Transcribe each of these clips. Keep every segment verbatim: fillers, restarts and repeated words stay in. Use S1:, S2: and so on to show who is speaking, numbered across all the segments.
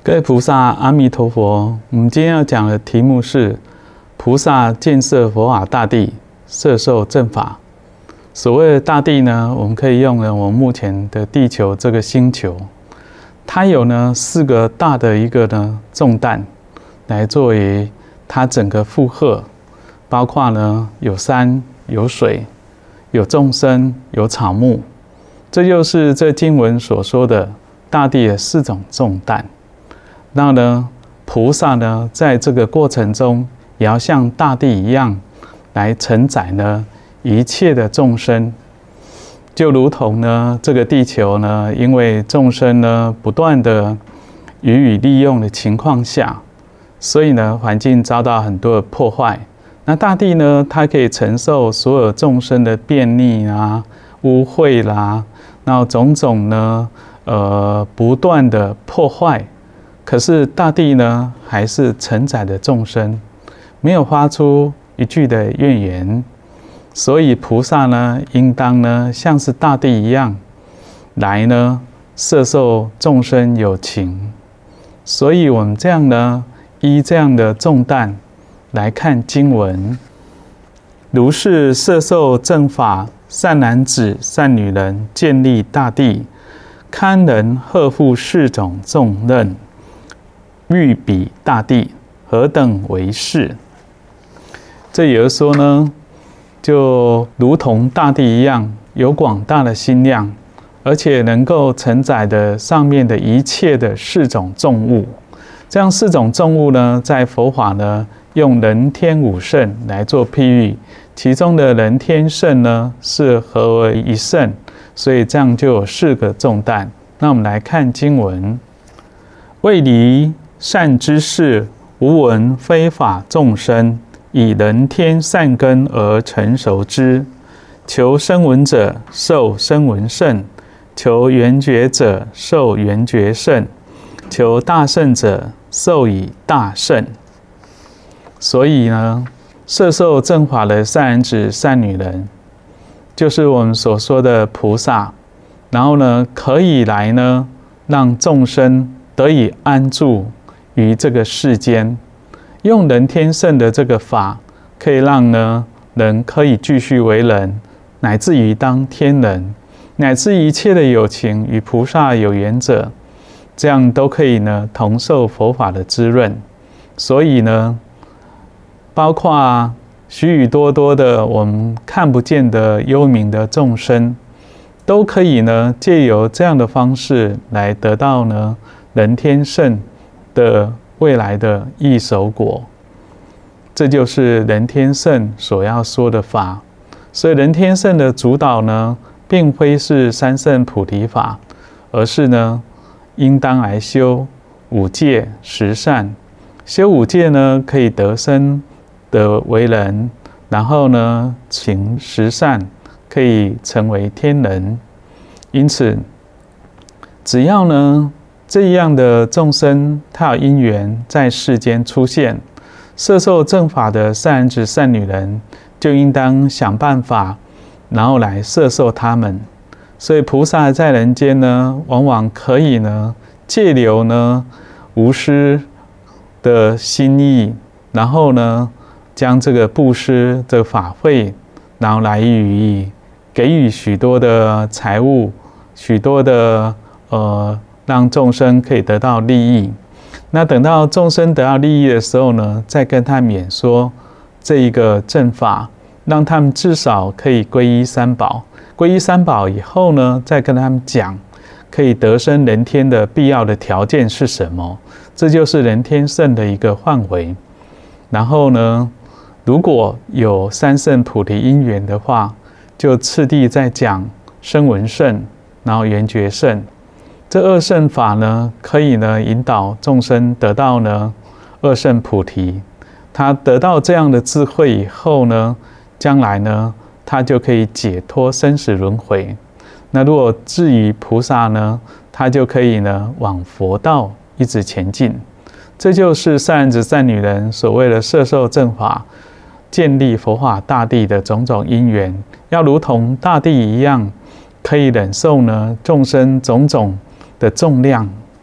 S1: 各位菩萨，阿弥陀佛。我们今天要讲的题目是菩萨建设佛法大地，摄受正法。所谓的大地呢，我们可以用了我们目前的地球这个星球，它有呢四个大的一个呢重担，来作为它整个负荷，包括呢有山、有水、有众生、有草木，这就是这经文所说的大地的四种重担。那呢，菩萨呢，在这个过程中，也要像大地一样，来承载呢一切的众生。就如同呢，这个地球呢，因为众生呢不断的予以利用的情况下，所以呢，环境遭到很多的破坏。那大地呢，它可以承受所有众生的便利啦、污秽啦，然后种种呢，呃，不断的破坏。可是大地呢，还是承载着众生，没有发出一句的怨言。所以菩萨呢，应当呢，像是大地一样，来呢，摄受众生有情。所以我们这样呢，依这样的重担来看经文，如是摄受正法，善男子、善女人，建立大地，堪能荷负四种重任。欲比大地，何等为是？这也就是说呢，就如同大地一样，有广大的心量，而且能够承载的上面的一切的四种重物。这样四种重物呢，在佛法呢，用人天五圣来做譬喻，其中的人天圣呢，是合为一圣，所以这样就有四个重担。那我们来看经文：为离善知识，无闻非法众生，以人天善根而成熟之。求声闻者，受声闻圣；求缘觉者，受缘觉圣；求大圣者，受以大圣。所以呢，摄受正法的善男子、善女人，就是我们所说的菩萨。然后呢，可以来呢，让众生得以安住于这个世间，用人天圣的这个法，可以让呢人可以继续为人，乃至于当天人，乃至一切的有情与菩萨有缘者，这样都可以呢同受佛法的滋润。所以呢，包括许许多多的我们看不见的幽冥的众生，都可以呢借由这样的方式来得到呢人天圣的未来的异熟果。这就是人天圣所要说的法。所以人天圣的主导呢，并非是三圣菩提法，而是呢应当来修五戒十善。修五戒呢，可以得生的为人，然后呢行十善，可以成为天人。因此只要呢这样的众生，他有因缘在世间出现，摄受正法的善男子、善女人，就应当想办法，然后来摄受他们。所以菩萨在人间呢，往往可以呢，借由呢无私的心意，然后呢，将这个布施的法会，然后来予以给予许多的财物，许多的呃。让众生可以得到利益。那等到众生得到利益的时候呢，再跟他们演说这一个正法，让他们至少可以皈依三宝。皈依三宝以后呢，再跟他们讲可以得生人天的必要的条件是什么。这就是人天圣的一个范围。然后呢，如果有三圣菩提因缘的话，就次第再讲声闻圣，然后缘觉圣。这二圣法呢，可以呢引导众生得到呢二圣菩提。他得到这样的智慧以后呢，将来呢，他就可以解脱生死轮回。那如果至于菩萨呢，他就可以呢往佛道一直前进。这就是善男子、善女人所谓的摄受正法，建立佛法大地的种种因缘，要如同大地一样，可以忍受呢众生种种的重量，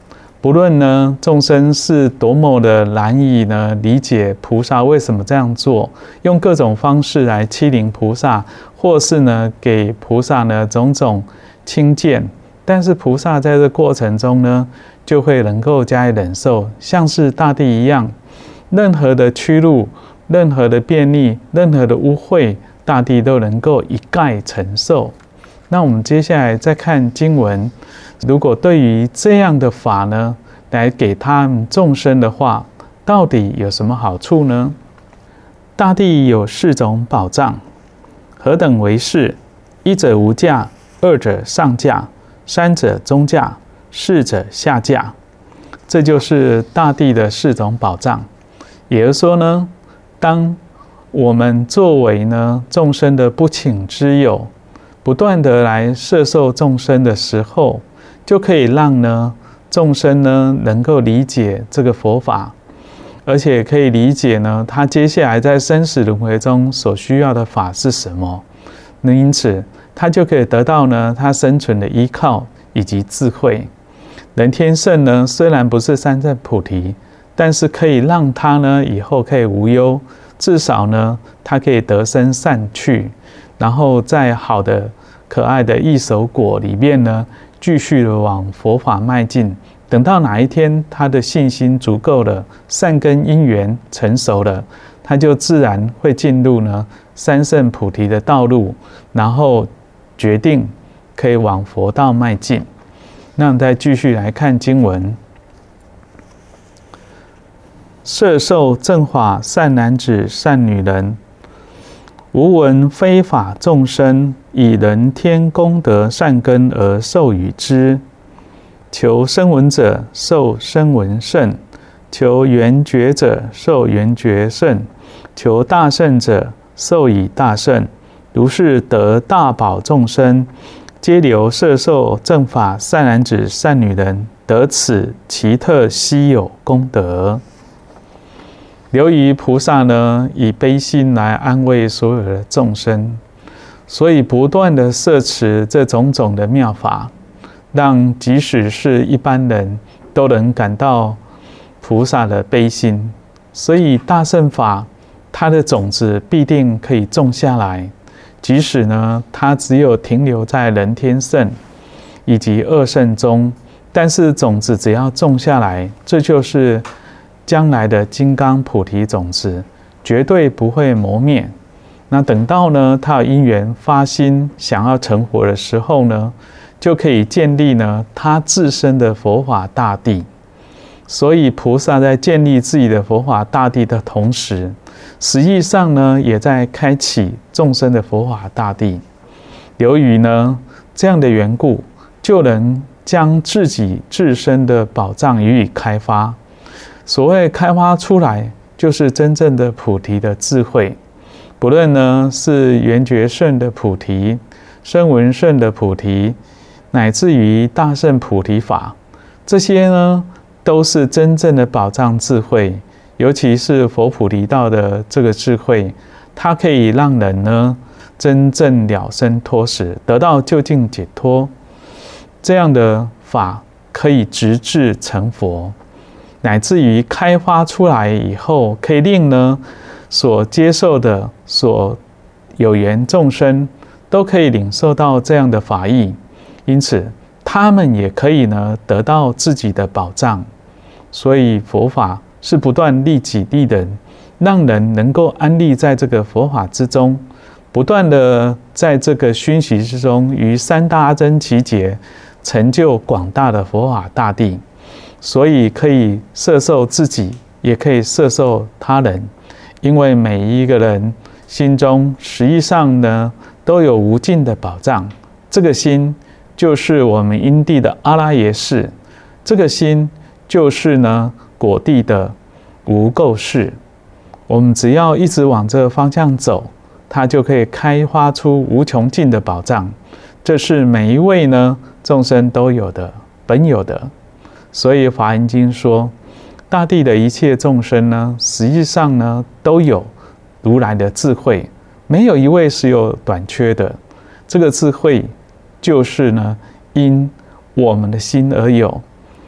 S1: 不论呢众生是多么的难以呢理解菩萨为什么这样做，用各种方式来欺凌菩萨，或是呢给菩萨呢种种轻贱，但是菩萨在这过程中呢，就会能够加以忍受，像是大地一样，任何的屈辱、任何的便利、任何的污秽，大地都能够一概承受。那我们接下来再看经文，如果对于这样的法呢，来给他们众生的话，到底有什么好处呢？大地有四种宝藏，何等为是？一者无价，二者上价，三者中价，四者下价。这就是大地的四种宝藏。也就是说呢，当我们作为呢众生的不请之友，不断的来摄受众生的时候，就可以让呢众生呢能够理解这个佛法，而且可以理解呢他接下来在生死轮回中所需要的法是什么。那因此他就可以得到呢他生存的依靠以及智慧。人天圣呢虽然不是三证菩提，但是可以让他呢以后可以无忧，至少呢他可以得生善趣，然后在好的可爱的异熟果里面呢继续的往佛法迈进。等到哪一天他的信心足够了，善根因缘成熟了，他就自然会进入呢三圣菩提的道路，然后决定可以往佛道迈进。那我们再继续来看经文，摄受正法善男子善女人，无闻非法众生，以人天功德善根而授予之。求声闻者受声闻乘，求缘觉者受缘觉乘，求大乘者受以大乘。如是得大宝众生，皆留摄受正法善男子善女人，得此奇特稀有功德。由于菩萨呢以悲心来安慰所有的众生，所以不断的摄持这种种的妙法，让即使是一般人都能感到菩萨的悲心。所以大乘法它的种子必定可以种下来，即使呢它只有停留在人天乘以及二乘中，但是种子只要种下来，这就是将来的金刚菩提种子，绝对不会磨灭。那等到呢他有因缘发心想要成佛的时候呢，就可以建立呢他自身的佛法大地。所以菩萨在建立自己的佛法大地的同时，实际上呢也在开启众生的佛法大地。由于呢这样的缘故，就能将自己自身的宝藏予以开发。所谓开发出来，就是真正的菩提的智慧。不论呢是缘觉乘的菩提、声闻乘的菩提，乃至于大乘菩提法，这些呢都是真正的宝藏智慧。尤其是佛菩提道的这个智慧，它可以让人呢真正了生脱死，得到究竟解脱。这样的法可以直至成佛，乃至于开发出来以后，可以令呢所接受的所有缘众生都可以领受到这样的法义，因此他们也可以呢得到自己的宝藏。所以佛法是不断利己利人，让人能够安立在这个佛法之中，不断的在这个熏习之中，于三大阿僧祇劫成就广大的佛法大地。所以可以摄受自己，也可以摄受他人，因为每一个人心中实际上呢都有无尽的宝藏。这个心就是我们因地的阿拉耶识，这个心就是呢果地的无垢识。我们只要一直往这个方向走，它就可以开发出无穷尽的宝藏。这是每一位呢众生都有的本有的。所以《华严经》说，大地的一切众生呢，实际上呢都有如来的智慧，没有一位是有短缺的。这个智慧就是呢因我们的心而有。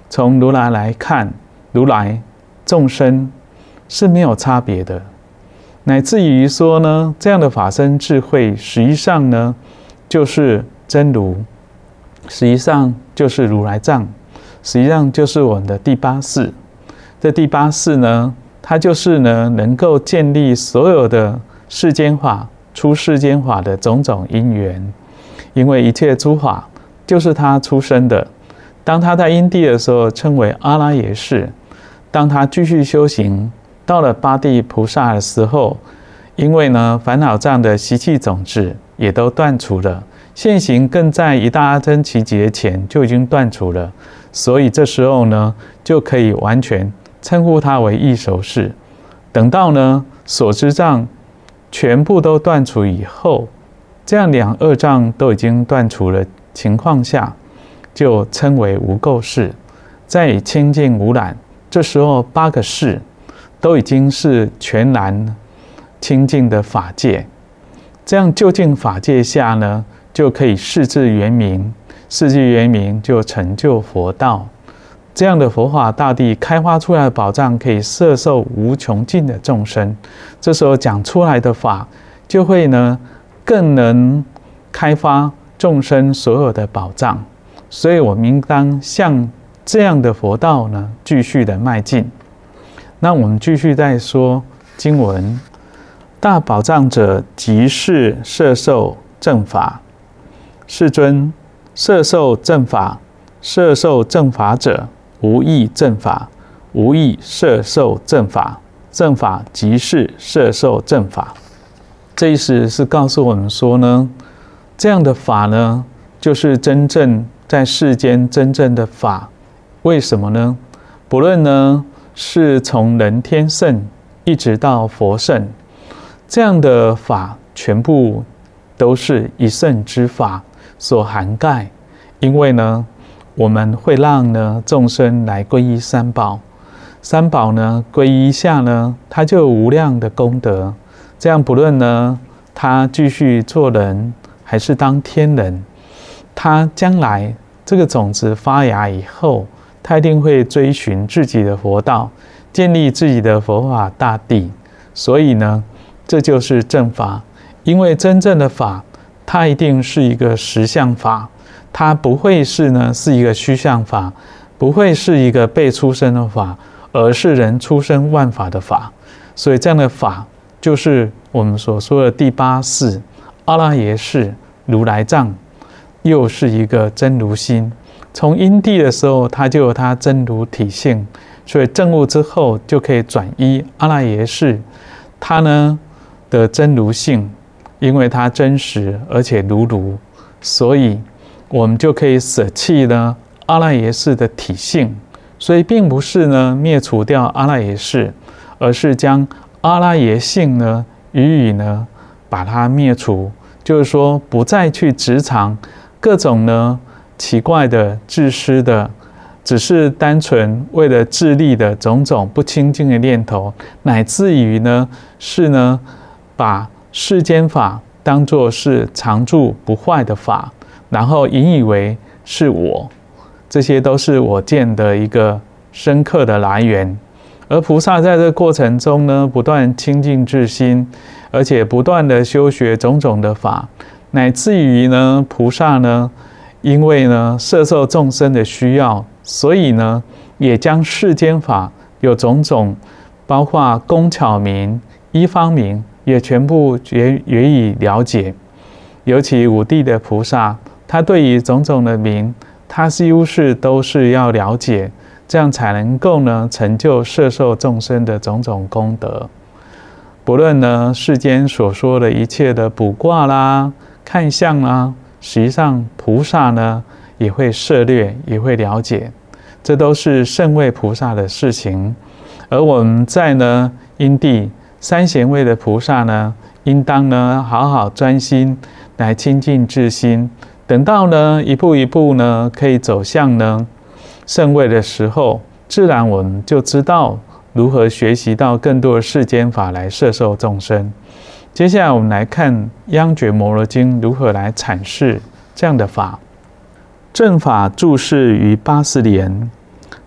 S1: 从如来来看，如来众生是没有差别的，乃至于说呢，这样的法身智慧，实际上呢，就是真如，实际上就是如来藏，实际上就是我们的第八识。这第八识呢，它就是呢，能够建立所有的世间法、出世间法的种种因缘，因为一切诸法就是它出生的。当他在因地的时候，称为阿拉耶识；当他继续修行，到了八地菩萨的时候，因为呢烦恼障的习气种子也都断除了，现行更在一大阿僧祇劫前就已经断除了，所以这时候呢，就可以完全称呼他为异熟识。等到呢所知障全部都断除以后，这样两恶障都已经断除了情况下，就称为无垢识，再以清净无染。这时候八个识都已经是全然清净的法界，这样究竟法界下呢，就可以示至圆明，示至圆明就成就佛道。这样的佛法大地开发出来的宝藏，可以摄受无穷尽的众生。这时候讲出来的法，就会呢更能开发众生所有的宝藏。所以我们应当向这样的佛道呢，继续的迈进。那我们继续再说经文：大宝藏者，即是摄受正法。世尊，摄受正法，摄受正法者，无异正法，无异摄受正法。正法即是摄受正法。这意思是告诉我们说呢，这样的法呢，就是真正在世间真正的法。为什么呢？不论呢是从人天圣一直到佛圣，这样的法全部都是一圣之法所涵盖。因为呢，我们会让呢众生来皈依三宝，三宝呢皈依下呢，他就有无量的功德。这样不论呢他继续做人还是当天人，他将来这个种子发芽以后，他一定会追寻自己的佛道，建立自己的佛法大地。所以呢，这就是正法。因为真正的法，它一定是一个实相法，它不会是呢是一个虚相法，不会是一个被出生的法，而是人出生万法的法。所以这样的法，就是我们所说的第八识阿拉耶识如来藏，又是一个真如心。从因地的时候，它就有它真如体性，所以证悟之后就可以转依阿拉耶识，它呢的真如性，因为它真实而且如如，所以我们就可以舍弃呢阿拉耶识的体性。所以并不是呢灭除掉阿拉耶识，而是将阿拉耶性呢予以呢把它灭除，就是说不再去执藏各种呢奇怪的自私的，只是单纯为了自利的种种不清净的念头，乃至于呢是呢把世间法当作是常住不坏的法，然后引以为是我，这些都是我见的一个深刻的来源。而菩萨在这个过程中呢，不断清净自心，而且不断的修学种种的法，乃至于呢菩萨呢因为呢摄受众生的需要，所以呢也将世间法有种种，包括工巧名、医方名，也全部也予以了解。尤其五地的菩萨，他对于种种的名，他几乎是都是要了解，这样才能够呢成就摄受众生的种种功德。不论呢世间所说的一切的卜卦啦、看相啦，实际上菩萨呢也会涉略，也会了解，这都是圣位菩萨的事情。而我们在呢因地三贤位的菩萨呢，应当呢好好专心来亲近自心。等到呢一步一步呢可以走向呢圣位的时候，自然我们就知道如何学习到更多的世间法来摄受众生。接下来我们来看《央觉摩罗经》如何来阐释这样的法。正法住世于八十年，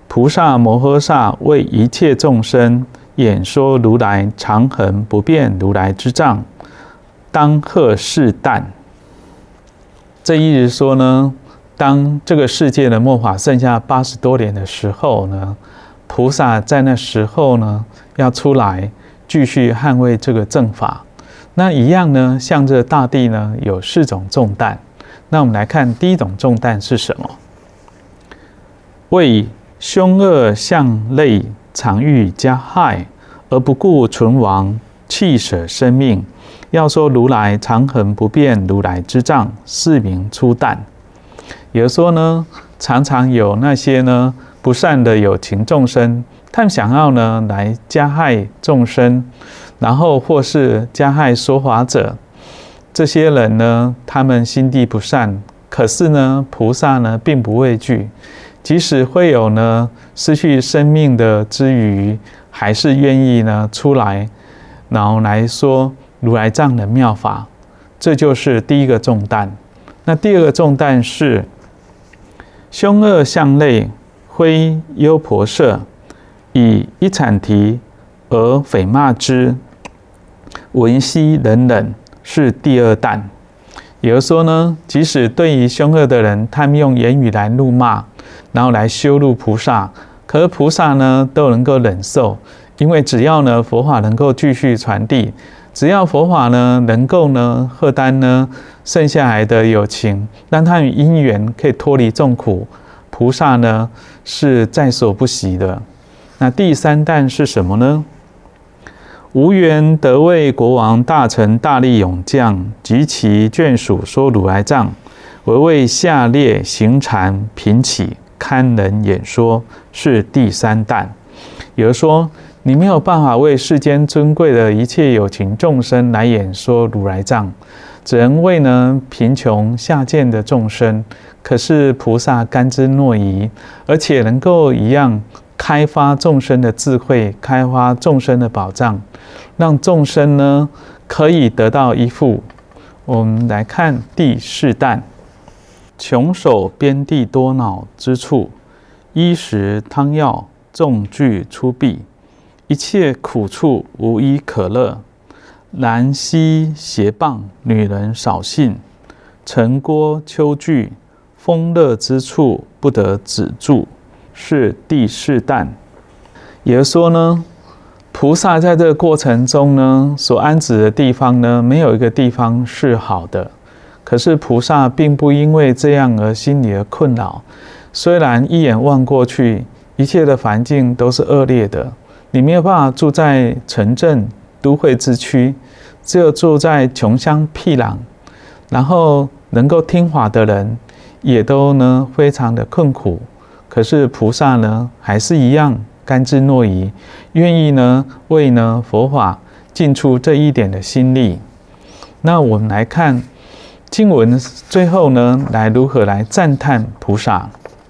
S1: 菩萨摩诃萨为一切众生演说如来常恒不变如来之藏，当贺世旦。这意思说呢，当这个世界的末法剩下八十多年的时候呢，菩萨在那时候呢要出来继续捍卫这个正法。那一样呢，向着大地呢有四种重担。那我们来看第一种重担是什么？为凶恶相类常欲加害，而不顾存亡，弃舍生命，要说如来常恒不变如来之藏，是名初旦。也就是说呢，常常有那些呢不善的有情众生，他们想要呢来加害众生，然后或是加害说法者。这些人呢，他们心地不善，可是呢，菩萨呢并不畏惧。即使会有呢失去生命的之余，还是愿意呢出来，然后来说如来藏的妙法。这就是第一个重担。那第二个重担是凶恶相类挥优婆塞，以一产提而诽骂之，闻悉冷冷，是第二担。也就是说呢，即使对于凶恶的人，他们用言语来怒骂，然后来羞辱菩萨，可是菩萨呢都能够忍受，因为只要呢佛法能够继续传递，只要佛法呢能够呢荷担呢剩下来的有情，让他们因缘可以脱离众苦，菩萨呢是在所不惜的。那第三担是什么呢？无缘得为国王大臣大力勇将及其眷属说如来藏，唯为下列行禅贫起，堪人演说，是第三担。也就是说，你没有办法为世间尊贵的一切有情众生来演说如来藏，只能为呢贫穷下贱的众生。可是菩萨甘之诺夷，而且能够一样开发众生的智慧，开发众生的宝藏，让众生呢可以得到依附。我们来看第四担：穷守边地多恼之处，衣食汤药众具出弊，一切苦处无一可乐。然昔胁谤女人少信，城郭丘具丰乐之处不得止住，是第四担。也就是说呢，菩萨在这个过程中呢，所安置的地方呢，没有一个地方是好的。可是菩萨并不因为这样而心里的困扰。虽然一眼望过去，一切的环境都是恶劣的，你没有办法住在城镇都会之区，只有住在穷乡僻壤，然后能够听法的人也都呢非常的困苦。可是菩萨呢还是一样甘之诺夷，愿意呢为呢佛法尽出这一点的心力。那我们来看经文最后呢，来如何来赞叹菩萨。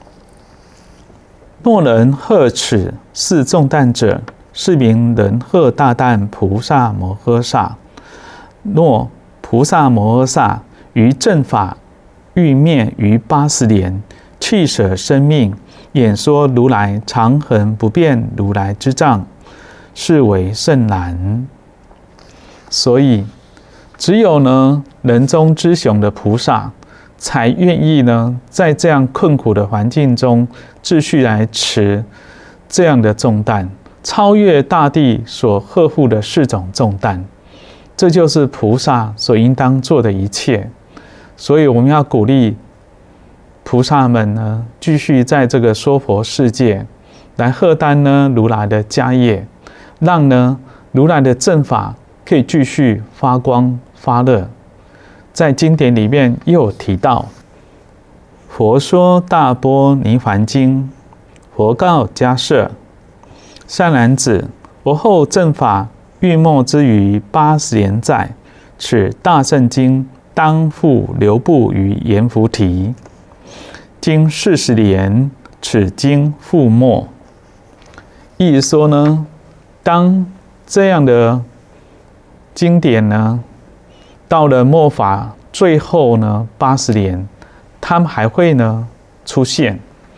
S1: 若人贺此四重担者，是名人贺大担菩萨摩诃萨。若菩萨摩诃萨于正法欲灭于八十年，弃舍生命，演说如来常恒不变如来之藏，是为甚难。所以只有呢人中之雄的菩萨，才愿意呢在这样困苦的环境中，继续来持这样的重担，超越大地所呵护的四种重担。这就是菩萨所应当做的一切。所以我们要鼓励菩萨们呢，继续在这个说佛世界来荷担呢如来的家业，让呢如来的正法可以继续发光发热。在经典里面又有提到，佛说大般涅槃经，佛告迦摄：善男子，我后正法欲没之于八十年在，此大圣经当复流布于阎浮提。经四十年，此经复没。意思说呢，当这样的经典呢，到了末法最后呢八十年，他们还会呢出现。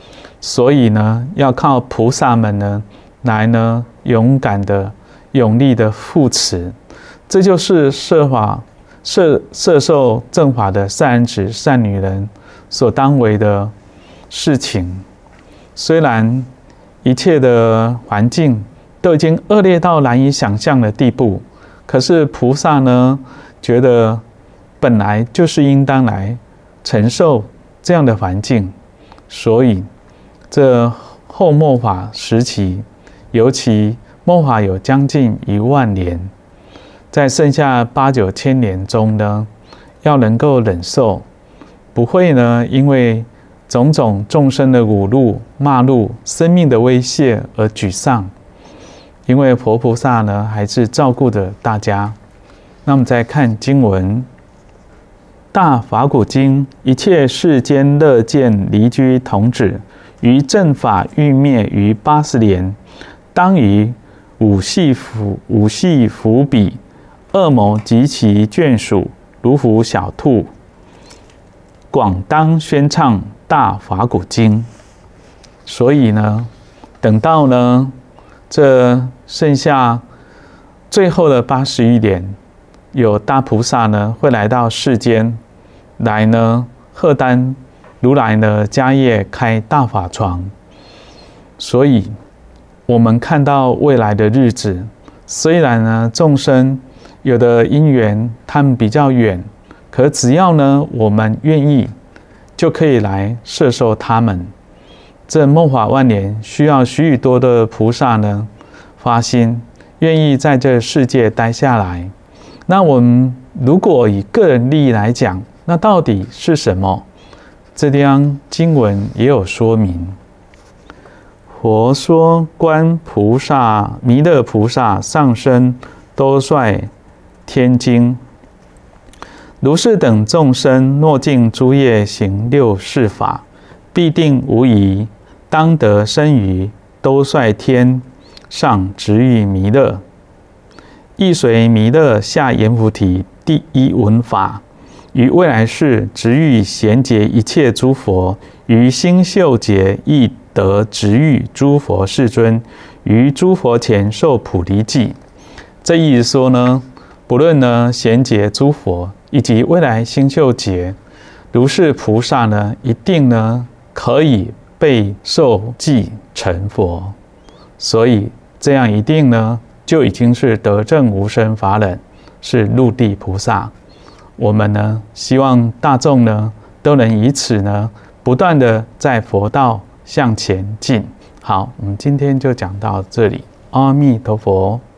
S1: 所以呢，要靠菩萨们呢来呢勇敢的、勇力的护持。这就是摄法摄摄受正法的善男子、善女人所当为的事情。虽然一切的环境都已经恶劣到难以想象的地步，可是菩萨呢，觉得本来就是应当来承受这样的环境，所以这后末法时期，尤其末法有将近一万年，在剩下八九千年中呢，要能够忍受，不会呢因为种种众生的侮辱、骂辱、生命的威胁而沮丧，因为佛菩萨呢还是照顾着大家。那我们再看经文，大法鼓经，一切世间乐见离居童子，于正法欲灭于八十年，当于五系伏五系伏彼，恶魔及其眷属，如虎小兔，广当宣唱大法鼓经。所以呢，等到呢这剩下最后的八十余年，有大菩萨呢会来到世间，来呢荷担如来呢迦叶开大法床。所以我们看到未来的日子，虽然呢众生有的因缘他们比较远，可只要呢我们愿意，就可以来摄受他们。这末法万年需要许许多的菩萨呢发心，愿意在这世界待下来。那我们如果以个人利益来讲，那到底是什么？这地方经文也有说明。佛说观菩萨弥勒菩萨上身兜率天经，如是等众生若尽诸业行六事法，必定无疑当得生于兜率天上值遇弥勒。亦随弥勒下阎浮提第一闻法，于未来世值遇贤劫一切诸佛，于星宿劫亦得值遇诸佛世尊，于诸佛前受普利记。这意思说呢，不论呢贤劫诸佛以及未来星宿劫，如是菩萨呢，一定呢可以被受记成佛。所以这样一定呢就已经是得证无生法忍，是入地菩萨。我们呢希望大众呢都能以此呢不断的在佛道向前进。好，我们今天就讲到这里。阿弥陀佛。